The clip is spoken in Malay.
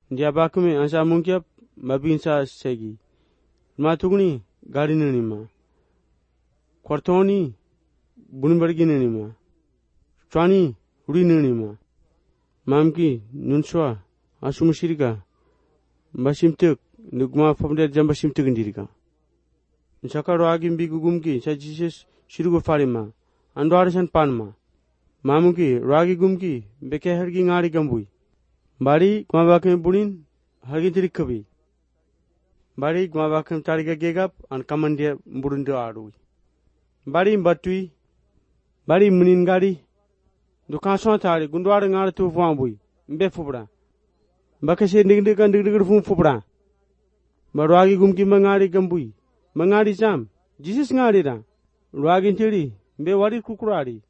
Dia bakume ansa mungkiap mabinsa segi. Matugni gari nima. Kwartoni bunbergi nima. Chwani uri nima. Mamki nunswa asumushirika. Basimtuk nugma famder jamba simtuk indirika. Nsaka roagi mbigugumki sa Jesus shirugo farima. Ando arisan panma. Mamuki roagi gumki beke hergi ngari gambui. Bari kuma bakem burin hargi tirik kabi. Bari kuma bakem tariga gegap an kamandia burundo arui. Bari batui. Bari munin gari. Dukason tari gunduar ngar tu fuambui. Mbe fubra. Bakase ndigdigan fubra. Baruagi gumki mangari gambui. Mangari jam. Jesus ngari ra. Ruagi tiri. Mbe wari kukurari.